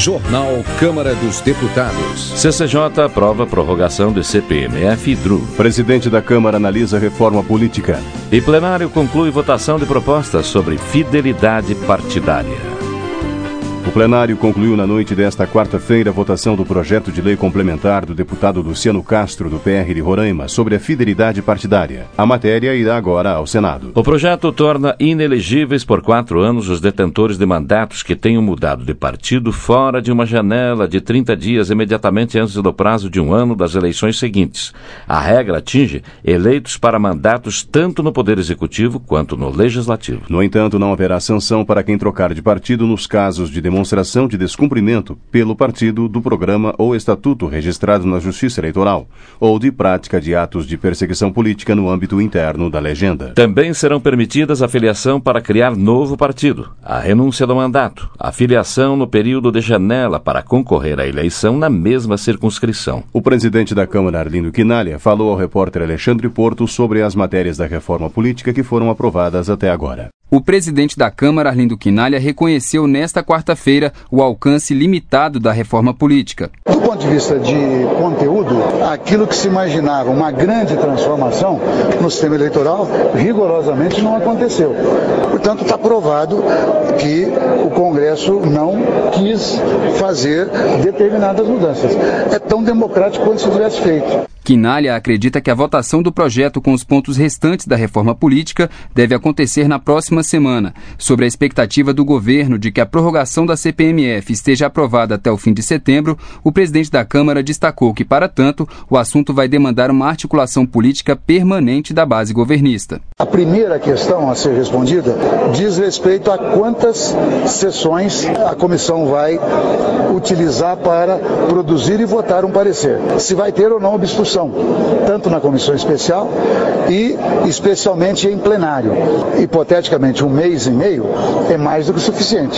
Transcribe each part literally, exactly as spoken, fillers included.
Jornal Câmara dos Deputados. C C J aprova a prorrogação de C P M F e D R U. Presidente da Câmara analisa reforma política. E plenário conclui votação de propostas sobre fidelidade partidária. O plenário concluiu na noite desta quarta-feira a votação do projeto de lei complementar do deputado Luciano Castro, do P R de Roraima, sobre a fidelidade partidária. A matéria irá agora ao Senado. O projeto torna inelegíveis por quatro anos os detentores de mandatos que tenham mudado de partido fora de uma janela de trinta dias imediatamente antes do prazo de um ano das eleições seguintes. A regra atinge eleitos para mandatos tanto no Poder Executivo quanto no Legislativo. No entanto, não haverá sanção para quem trocar de partido nos casos de demonstração de descumprimento pelo partido do programa ou estatuto registrado na Justiça Eleitoral, ou de prática de atos de perseguição política no âmbito interno da legenda. Também serão permitidas a filiação para criar novo partido, a renúncia do mandato, a filiação no período de janela para concorrer à eleição na mesma circunscrição. O presidente da Câmara, Arlindo Quinalha, falou ao repórter Alexandre Porto sobre as matérias da reforma política que foram aprovadas até agora. O presidente da Câmara, Arlindo Quinalha, reconheceu nesta quarta-feira o alcance limitado da reforma política. Do ponto de vista de conteúdo, aquilo que se imaginava uma grande transformação no sistema eleitoral, rigorosamente não aconteceu. Portanto, está provado que o Congresso não quis fazer determinadas mudanças. É tão democrático quanto se tivesse feito. Quinalha acredita que a votação do projeto com os pontos restantes da reforma política deve acontecer na próxima semana. Sobre a expectativa do governo de que a prorrogação da C P M F esteja aprovada até o fim de setembro, o presidente da Câmara destacou que, para tanto, o assunto vai demandar uma articulação política permanente da base governista. A primeira questão a ser respondida diz respeito a quantas sessões a comissão vai utilizar para produzir e votar um parecer. Se vai ter ou não obstrução, tanto na comissão especial e especialmente em plenário. Hipoteticamente, um mês e meio é mais do que o suficiente.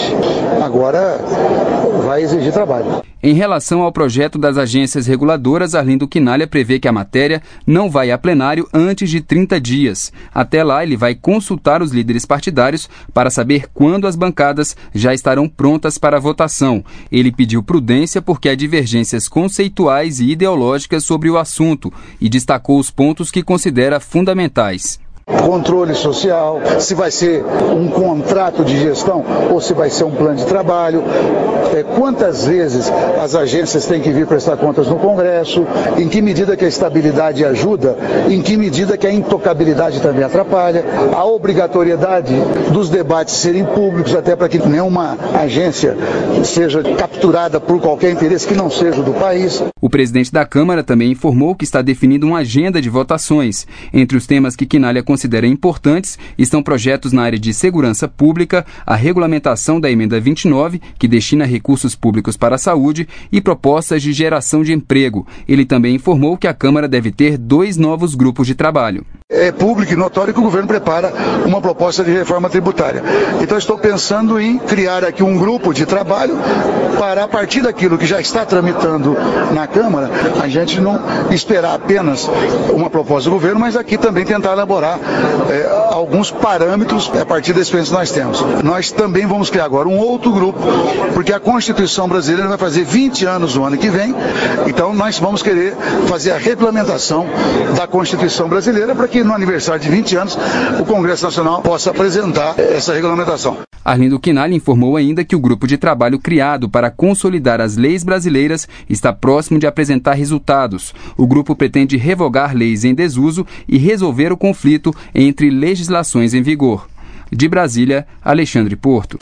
Agora vai exigir trabalho. Em relação ao projeto das agências reguladoras, Arlindo Quinalha prevê que a matéria não vai a plenário antes de trinta dias. Até lá, ele vai consultar os líderes partidários para saber quando as bancadas já estarão prontas para a votação. Ele pediu prudência porque há divergências conceituais e ideológicas sobre o assunto e destacou os pontos que considera fundamentais. Controle social, se vai ser um contrato de gestão ou se vai ser um plano de trabalho, é, quantas vezes as agências têm que vir prestar contas no Congresso, em que medida que a estabilidade ajuda, em que medida que a intocabilidade também atrapalha, a obrigatoriedade dos debates serem públicos, até para que nenhuma agência seja capturada por qualquer interesse que não seja do país. O presidente da Câmara também informou que está definindo uma agenda de votações. Entre os temas que Quinalha considera importantes estão projetos na área de segurança pública, a regulamentação da emenda vinte e nove, que destina recursos públicos para a saúde, e propostas de geração de emprego. Ele também informou que a Câmara deve ter dois novos grupos de trabalho. É público e notório que o governo prepara uma proposta de reforma tributária. Então estou pensando em criar aqui um grupo de trabalho para, a partir daquilo que já está tramitando na Câmara, a gente não esperar apenas uma proposta do governo, mas aqui também tentar elaborar é, alguns parâmetros a partir da experiência que nós temos. Nós também vamos criar agora um outro grupo, porque a Constituição brasileira vai fazer vinte anos no ano que vem, então nós vamos querer fazer a regulamentação da Constituição brasileira para que no aniversário de vinte anos o Congresso Nacional possa apresentar essa regulamentação. Arlindo Quinalha informou ainda que o grupo de trabalho criado para consolidar as leis brasileiras está próximo de apresentar resultados. O grupo pretende revogar leis em desuso e resolver o conflito entre legislações em vigor. De Brasília, Alexandre Porto.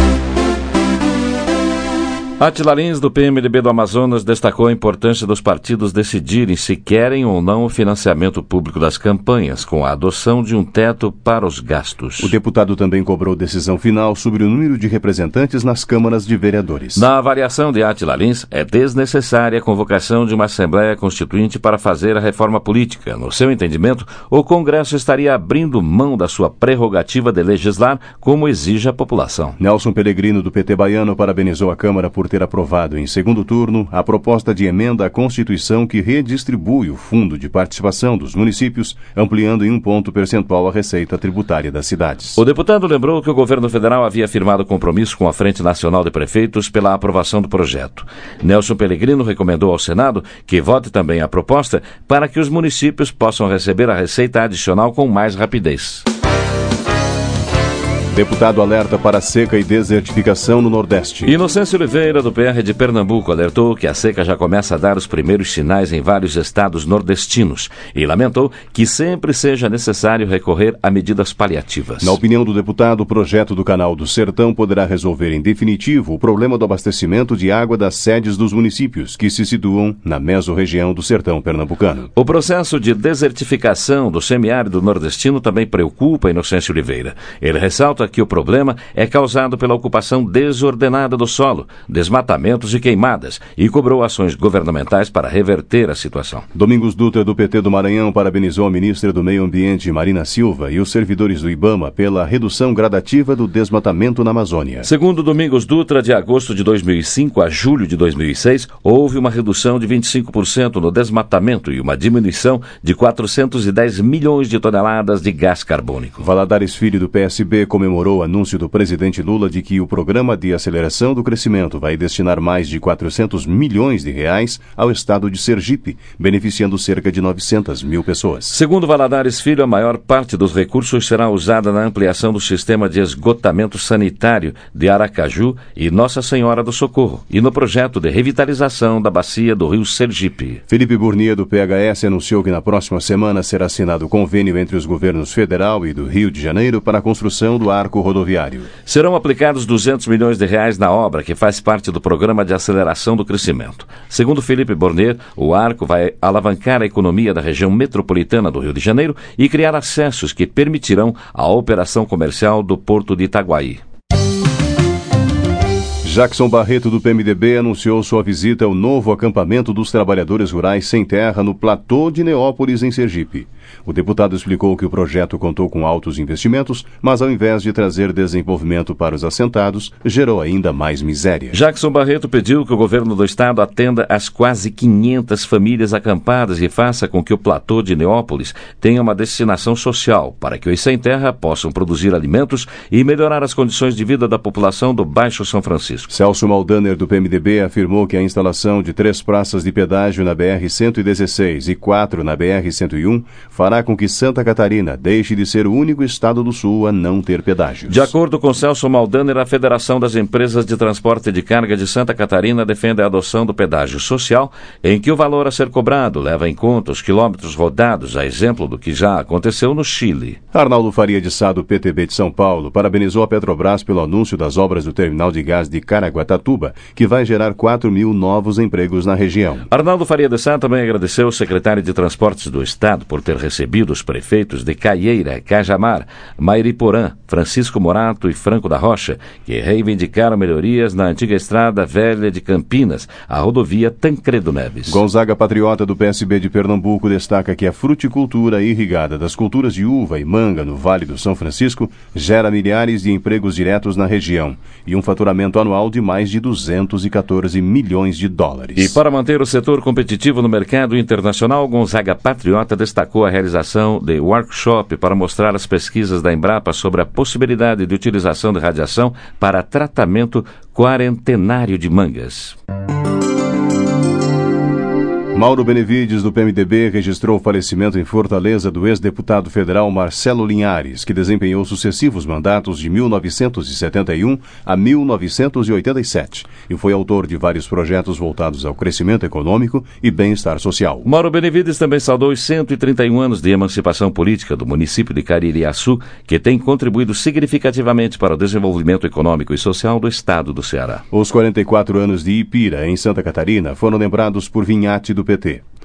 Átila Lins, do P M D B do Amazonas, destacou a importância dos partidos decidirem se querem ou não o financiamento público das campanhas, com a adoção de um teto para os gastos. O deputado também cobrou decisão final sobre o número de representantes nas câmaras de vereadores. Na avaliação de Átila Lins, é desnecessária a convocação de uma Assembleia Constituinte para fazer a reforma política. No seu entendimento, o Congresso estaria abrindo mão da sua prerrogativa de legislar, como exige a população. Nelson Pellegrino, do P T baiano, parabenizou a Câmara por por ter aprovado em segundo turno a proposta de emenda à Constituição que redistribui o fundo de participação dos municípios, ampliando em um ponto percentual a receita tributária das cidades. O deputado lembrou que o governo federal havia firmado compromisso com a Frente Nacional de Prefeitos pela aprovação do projeto. Nelson Pellegrino recomendou ao Senado que vote também a proposta para que os municípios possam receber a receita adicional com mais rapidez. Deputado alerta para seca e desertificação no Nordeste. Inocêncio Oliveira, do P R de Pernambuco, alertou que a seca já começa a dar os primeiros sinais em vários estados nordestinos e lamentou que sempre seja necessário recorrer a medidas paliativas. Na opinião do deputado, o projeto do Canal do Sertão poderá resolver em definitivo o problema do abastecimento de água das sedes dos municípios, que se situam na mesorregião do Sertão pernambucano. O processo de desertificação do semiárido nordestino também preocupa Inocêncio Oliveira. Ele ressalta que o problema é causado pela ocupação desordenada do solo, desmatamentos e queimadas, e cobrou ações governamentais para reverter a situação. Domingos Dutra, do P T do Maranhão, parabenizou a ministra do Meio Ambiente, Marina Silva, e os servidores do IBAMA pela redução gradativa do desmatamento na Amazônia. Segundo Domingos Dutra, de agosto de dois mil e cinco a julho de dois mil e seis, houve uma redução de vinte e cinco por cento no desmatamento e uma diminuição de quatrocentos e dez milhões de toneladas de gás carbônico. Valadares Filho, do P S B, comemorou o anúncio do presidente Lula de que o Programa de Aceleração do Crescimento vai destinar mais de quatrocentos milhões de reais ao estado de Sergipe, beneficiando cerca de novecentas mil pessoas. Segundo Valadares Filho, a maior parte dos recursos será usada na ampliação do sistema de esgotamento sanitário de Aracaju e Nossa Senhora do Socorro e no projeto de revitalização da bacia do Rio Sergipe. Felipe Burnier, do P H S, anunciou que na próxima semana será assinado convênio entre os governos federal e do Rio de Janeiro para a construção do arco rodoviário. Serão aplicados duzentos milhões de reais na obra, que faz parte do Programa de Aceleração do Crescimento. Segundo Felipe Burnier, o arco vai alavancar a economia da região metropolitana do Rio de Janeiro e criar acessos que permitirão a operação comercial do Porto de Itaguaí. Jackson Barreto, do P M D B, anunciou sua visita ao novo acampamento dos trabalhadores rurais sem terra no platô de Neópolis, em Sergipe. O deputado explicou que o projeto contou com altos investimentos, mas ao invés de trazer desenvolvimento para os assentados, gerou ainda mais miséria. Jackson Barreto pediu que o governo do estado atenda às quase quinhentas famílias acampadas e faça com que o platô de Neópolis tenha uma destinação social, para que os sem terra possam produzir alimentos e melhorar as condições de vida da população do Baixo São Francisco. Celso Maldaner, do P M D B, afirmou que a instalação de três praças de pedágio na B R cento e dezesseis e quatro na B R cento e um fará com que Santa Catarina deixe de ser o único estado do Sul a não ter pedágios. De acordo com Celso Maldaner, a Federação das Empresas de Transporte de Carga de Santa Catarina defende a adoção do pedágio social, em que o valor a ser cobrado leva em conta os quilômetros rodados, a exemplo do que já aconteceu no Chile. Arnaldo Faria de Sá, do P T B de São Paulo, parabenizou a Petrobras pelo anúncio das obras do terminal de gás de Caraguatatuba, que vai gerar quatro mil novos empregos na região. Arnaldo Faria de Sá também agradeceu ao secretário de Transportes do Estado por ter recebido os prefeitos de Caieira, Cajamar, Mairiporã, Francisco Morato e Franco da Rocha, que reivindicaram melhorias na antiga estrada velha de Campinas, a rodovia Tancredo Neves. Gonzaga Patriota, do P S B de Pernambuco, destaca que a fruticultura irrigada das culturas de uva e manga no Vale do São Francisco gera milhares de empregos diretos na região e um faturamento anual de mais de duzentos e quatorze milhões de dólares. E para manter o setor competitivo no mercado internacional, Gonzaga Patriota destacou a realização de workshop para mostrar as pesquisas da Embrapa sobre a possibilidade de utilização de radiação para tratamento quarentenário de mangas. Mauro Benevides, do P M D B, registrou o falecimento em Fortaleza do ex-deputado federal Marcelo Linhares, que desempenhou sucessivos mandatos de mil novecentos e setenta e um a mil novecentos e oitenta e sete e foi autor de vários projetos voltados ao crescimento econômico e bem-estar social. Mauro Benevides também saudou os cento e trinta e um anos de emancipação política do município de Caririaçu, que tem contribuído significativamente para o desenvolvimento econômico e social do estado do Ceará. Os quarenta e quatro anos de Ipira, em Santa Catarina, foram lembrados por Vinhate, do P T.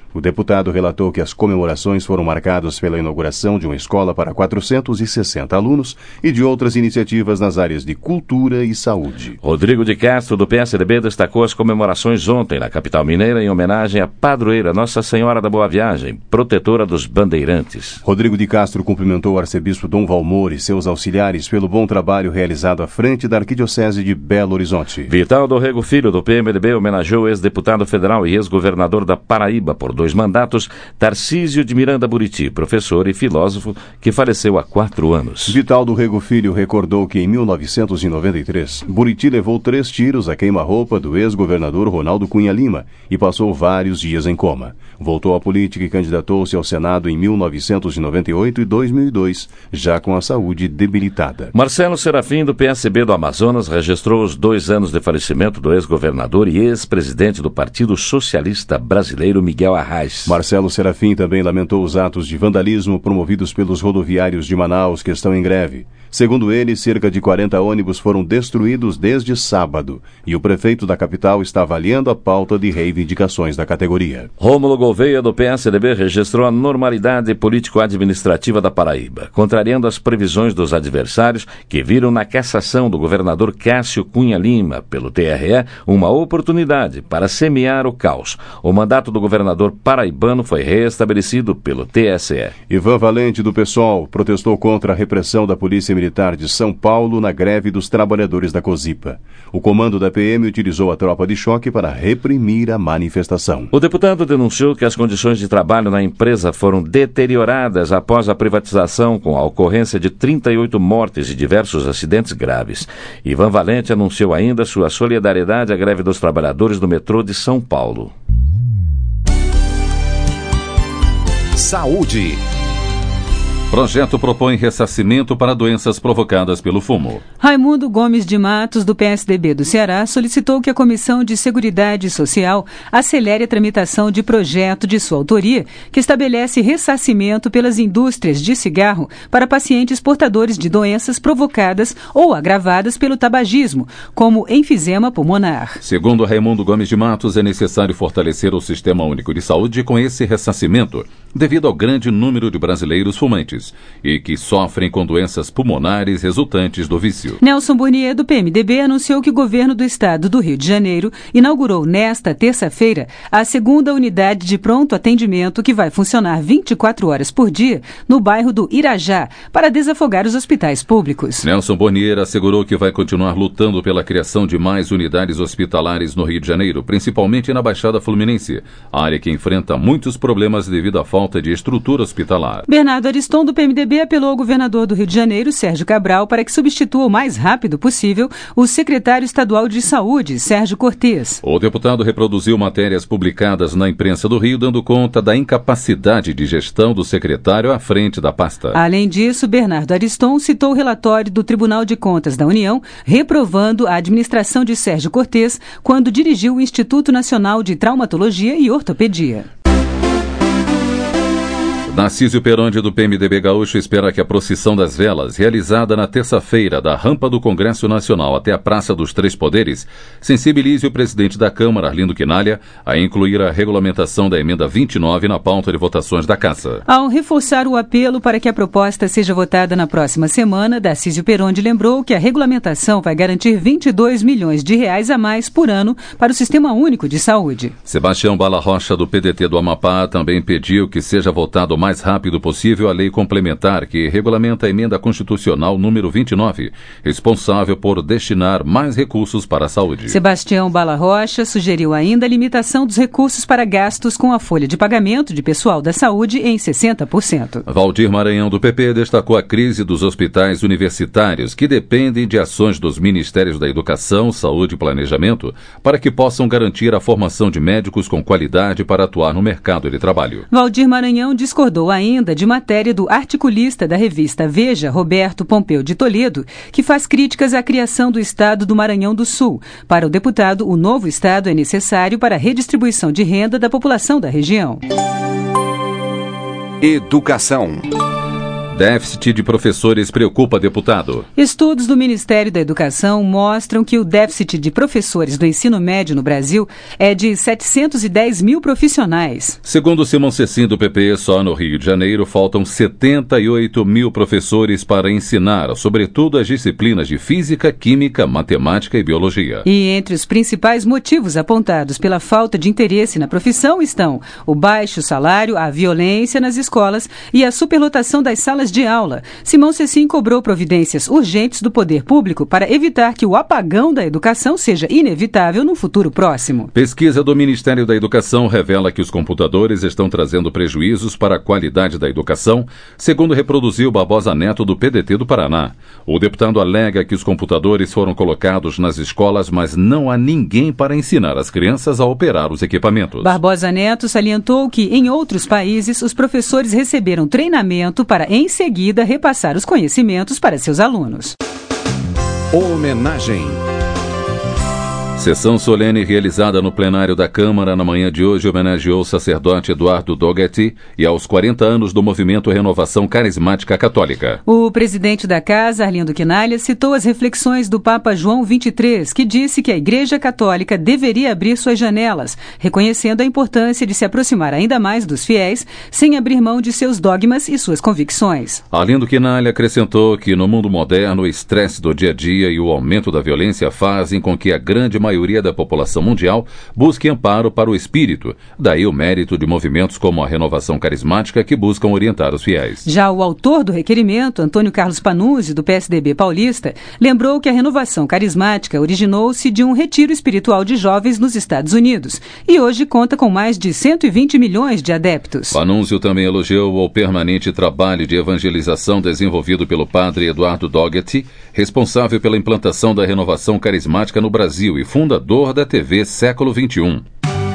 O deputado relatou que as comemorações foram marcadas pela inauguração de uma escola para quatrocentos e sessenta alunos e de outras iniciativas nas áreas de cultura e saúde. Rodrigo de Castro, do P S D B, destacou as comemorações ontem na capital mineira em homenagem à padroeira Nossa Senhora da Boa Viagem, protetora dos bandeirantes. Rodrigo de Castro cumprimentou o arcebispo Dom Valmor e seus auxiliares pelo bom trabalho realizado à frente da Arquidiocese de Belo Horizonte. Vital do Rego Filho, do P M D B, homenageou o ex-deputado federal e ex-governador da Paraíba por dois mandatos, Tarcísio de Miranda Buriti, professor e filósofo que faleceu há quatro anos. Vital do Rego Filho recordou que em mil novecentos e noventa e três, Buriti levou três tiros a queima-roupa do ex-governador Ronaldo Cunha Lima e passou vários dias em coma. Voltou à política e candidatou-se ao Senado em mil novecentos e noventa e oito e dois mil e dois, já com a saúde debilitada. Marcelo Serafim, do P S B do Amazonas, registrou os dois anos de falecimento do ex-governador e ex-presidente do Partido Socialista Brasileiro, Miguel Arraes. Marcelo Serafim também lamentou os atos de vandalismo promovidos pelos rodoviários de Manaus que estão em greve. Segundo ele, cerca de quarenta ônibus foram destruídos desde sábado e o prefeito da capital está avaliando a pauta de reivindicações da categoria. Rômulo Gouveia, do P S D B, registrou a normalidade político-administrativa da Paraíba, contrariando as previsões dos adversários que viram na cassação do governador Cássio Cunha Lima pelo T R E uma oportunidade para semear o caos. O mandato do governador paraibano foi restabelecido pelo T S E. Ivan Valente, do PSOL, protestou contra a repressão da Polícia Militar de São Paulo na greve dos trabalhadores da Cosipa. O comando da P M utilizou a tropa de choque para reprimir a manifestação. O deputado denunciou que as condições de trabalho na empresa foram deterioradas após a privatização, com a ocorrência de trinta e oito mortes e diversos acidentes graves. Ivan Valente anunciou ainda sua solidariedade à greve dos trabalhadores do metrô de São Paulo. Saúde. Projeto propõe ressarcimento para doenças provocadas pelo fumo. Raimundo Gomes de Matos, do P S D B do Ceará, solicitou que a Comissão de Seguridade Social acelere a tramitação de projeto de sua autoria, que estabelece ressarcimento pelas indústrias de cigarro para pacientes portadores de doenças provocadas ou agravadas pelo tabagismo, como enfisema pulmonar. Segundo Raimundo Gomes de Matos, é necessário fortalecer o Sistema Único de Saúde com esse ressarcimento, devido ao grande número de brasileiros fumantes e que sofrem com doenças pulmonares resultantes do vício. Nelson Burnier, do P M D B, anunciou que o governo do estado do Rio de Janeiro inaugurou nesta terça-feira a segunda unidade de pronto atendimento que vai funcionar vinte e quatro horas por dia no bairro do Irajá para desafogar os hospitais públicos. Nelson Burnier assegurou que vai continuar lutando pela criação de mais unidades hospitalares no Rio de Janeiro, principalmente na Baixada Fluminense, área que enfrenta muitos problemas devido à falta de estrutura hospitalar. Bernardo Ariston, do P M D B, apelou ao governador do Rio de Janeiro, Sérgio Cabral, para que substitua o mais rápido possível o secretário estadual de Saúde, Sérgio Cortes. O deputado reproduziu matérias publicadas na imprensa do Rio, dando conta da incapacidade de gestão do secretário à frente da pasta. Além disso, Bernardo Ariston citou o relatório do Tribunal de Contas da União, reprovando a administração de Sérgio Cortes quando dirigiu o Instituto Nacional de Traumatologia e Ortopedia. Narcísio Peronde, do P M D B Gaúcho, espera que a procissão das velas, realizada na terça-feira da rampa do Congresso Nacional até a Praça dos Três Poderes, sensibilize o presidente da Câmara, Arlindo Quinalha, a incluir a regulamentação da emenda vinte e nove na pauta de votações da Casa. Ao reforçar o apelo para que a proposta seja votada na próxima semana, Narcísio Peronde lembrou que a regulamentação vai garantir vinte e dois milhões de reais a mais por ano para o Sistema Único de Saúde. Sebastião Bala Rocha, do P D T do Amapá, também pediu que seja votado o mais rápido possível a lei complementar que regulamenta a emenda constitucional número vinte e nove, responsável por destinar mais recursos para a saúde. Sebastião Bala Rocha sugeriu ainda a limitação dos recursos para gastos com a folha de pagamento de pessoal da saúde em sessenta por cento. Valdir Maranhão, do P P, destacou a crise dos hospitais universitários, que dependem de ações dos Ministérios da Educação, Saúde e Planejamento, para que possam garantir a formação de médicos com qualidade para atuar no mercado de trabalho. Valdir Maranhão discordou ainda de matéria do articulista da revista Veja, Roberto Pompeu de Toledo, que faz críticas à criação do Estado do Maranhão do Sul. Para o deputado, o novo Estado é necessário para a redistribuição de renda da população da região. Educação. Déficit de professores preocupa deputado. Estudos do Ministério da Educação mostram que o déficit de professores do ensino médio no Brasil é de setecentos e dez mil profissionais. Segundo Simão Cecim do P P, só no Rio de Janeiro faltam setenta e oito mil professores para ensinar, sobretudo as disciplinas de física, química, matemática e biologia. E entre os principais motivos apontados pela falta de interesse na profissão estão o baixo salário, a violência nas escolas e a superlotação das salas de aula. Simão Cecim cobrou providências urgentes do poder público para evitar que o apagão da educação seja inevitável no futuro próximo. Pesquisa do Ministério da Educação revela que os computadores estão trazendo prejuízos para a qualidade da educação, segundo reproduziu Barbosa Neto do P D T do Paraná. O deputado alega que os computadores foram colocados nas escolas, mas não há ninguém para ensinar as crianças a operar os equipamentos. Barbosa Neto salientou que, em outros países, os professores receberam treinamento para, em seguida, repassar os conhecimentos para seus alunos. Homenagem. Sessão solene realizada no plenário da Câmara na manhã de hoje homenageou o sacerdote Eduardo Doggett e aos quarenta anos do movimento Renovação Carismática Católica. O presidente da Casa, Arlindo Quinalha, citou as reflexões do Papa João vinte e três, que disse que a Igreja Católica deveria abrir suas janelas, reconhecendo a importância de se aproximar ainda mais dos fiéis, sem abrir mão de seus dogmas e suas convicções. Arlindo Quinalha acrescentou que no mundo moderno o estresse do dia a dia e o aumento da violência fazem com que a grande maioria A maioria da população mundial busque amparo para o espírito. Daí o mérito de movimentos como a Renovação Carismática que buscam orientar os fiéis. Já o autor do requerimento, Antônio Carlos Panuzzi, do P S D B paulista, lembrou que a Renovação Carismática originou-se de um retiro espiritual de jovens nos Estados Unidos e hoje conta com mais de cento e vinte milhões de adeptos. Panuzzi também elogiou o permanente trabalho de evangelização desenvolvido pelo padre Eduardo Doggett, responsável pela implantação da Renovação Carismática no Brasil e fundador da T V Século vinte e um.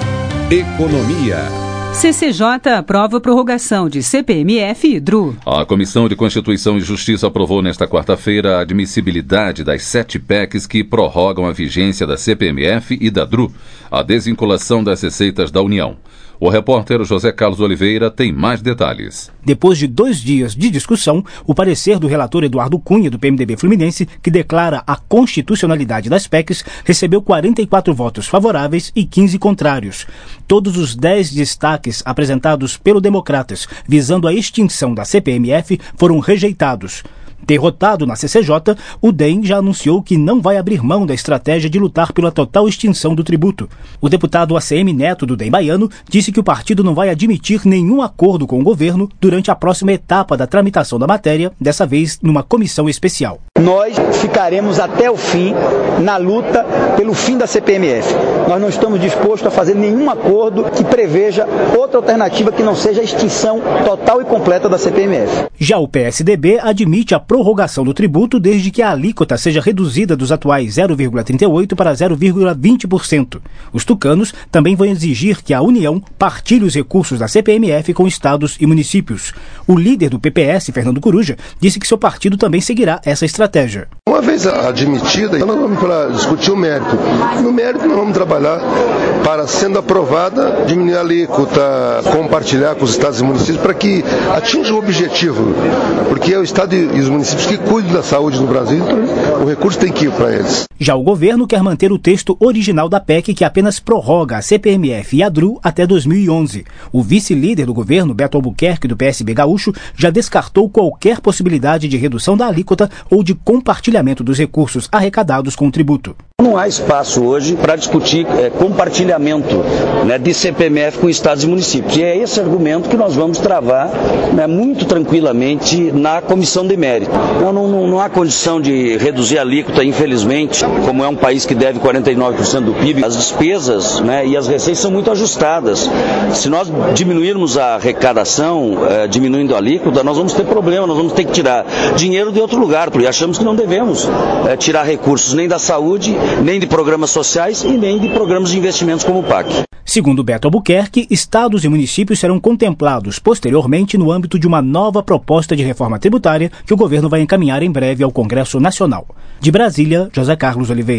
Economia. C C J aprova a prorrogação de C P M F e D R U. A Comissão de Constituição e Justiça aprovou nesta quarta-feira a admissibilidade das sete P E Cs que prorrogam a vigência da C P M F e da D R U, a desvinculação das receitas da União. O repórter José Carlos Oliveira tem mais detalhes. Depois de dois dias de discussão, o parecer do relator Eduardo Cunha, do P M D B Fluminense, que declara a constitucionalidade das P E Cs, recebeu quarenta e quatro votos favoráveis e quinze contrários. Todos os dez destaques apresentados pelo Democratas, visando a extinção da C P M F, foram rejeitados. Derrotado na C C J, o D E M já anunciou que não vai abrir mão da estratégia de lutar pela total extinção do tributo. O deputado A C M Neto, do D E M baiano, disse que o partido não vai admitir nenhum acordo com o governo durante a próxima etapa da tramitação da matéria, dessa vez numa comissão especial. Nós ficaremos até o fim na luta pelo fim da C P M F. Nós não estamos dispostos a fazer nenhum acordo que preveja outra alternativa que não seja a extinção total e completa da C P M F. Já o P S D B admite a prorrogação do tributo desde que a alíquota seja reduzida dos atuais zero vírgula trinta e oito por cento para zero vírgula vinte por cento. Os tucanos também vão exigir que a União partilhe os recursos da C P M F com estados e municípios. O líder do P P S, Fernando Coruja, disse que seu partido também seguirá essa estratégia. Uma vez admitida, nós vamos para discutir o mérito. No mérito nós vamos trabalhar para, sendo aprovada, diminuir a alíquota, compartilhar com os estados e municípios para que atinja o objetivo. Porque é o estado e os municípios que cuidam da saúde no Brasil, então o recurso tem que ir para eles. Já o governo quer manter o texto original da P E C que apenas prorroga a C P M F e a D R U até dois mil e onze. O vice-líder do governo, Beto Albuquerque, do P S B gaúcho, já descartou qualquer possibilidade de redução da alíquota ou de compartilhamento dos recursos arrecadados com o tributo. Não há espaço hoje para discutir é, compartilhamento, né, de C P M F com estados e municípios. E é esse argumento que nós vamos travar, né, muito tranquilamente na comissão de mérito. Então, não, não, não há condição de reduzir a alíquota, infelizmente, como é um país que deve quarenta e nove por cento do P I B. As despesas, né, e as receitas são muito ajustadas. Se nós diminuirmos a arrecadação, é, diminuindo a alíquota, nós vamos ter problema, nós vamos ter que tirar dinheiro de outro lugar, porque achamos que não devemos é, tirar recursos nem da saúde, nem de programas sociais e nem de programas de investimentos como o P A C. Segundo Beto Albuquerque, estados e municípios serão contemplados posteriormente no âmbito de uma nova proposta de reforma tributária que o governo vai encaminhar em breve ao Congresso Nacional. De Brasília, José Carlos Oliveira.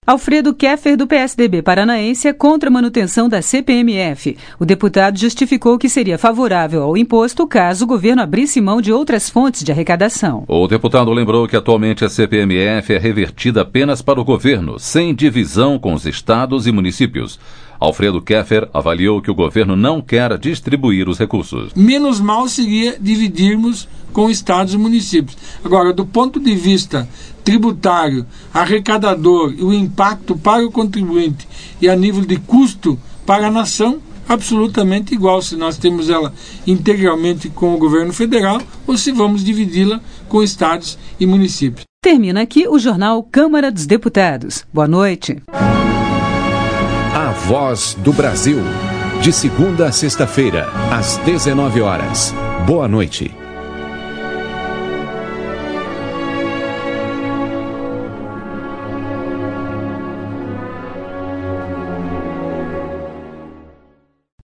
Alfredo Keffer, do P S D B paranaense, é contra a manutenção da C P M F. O deputado justificou que seria favorável ao imposto caso o governo abrisse mão de outras fontes de arrecadação. O deputado lembrou que atualmente a C P M F é revertida apenas para o governo, sem divisão com os estados e municípios. Alfredo Keffer avaliou que o governo não quer distribuir os recursos. Menos mal seria dividirmos com estados e municípios. Agora, do ponto de vista tributário, arrecadador e o impacto para o contribuinte e a nível de custo para a nação, absolutamente igual se nós temos ela integralmente com o governo federal ou se vamos dividi-la com estados e municípios. Termina aqui o jornal Câmara dos Deputados. Boa noite. A Voz do Brasil. De segunda a sexta-feira, às dezenove horas. Boa noite.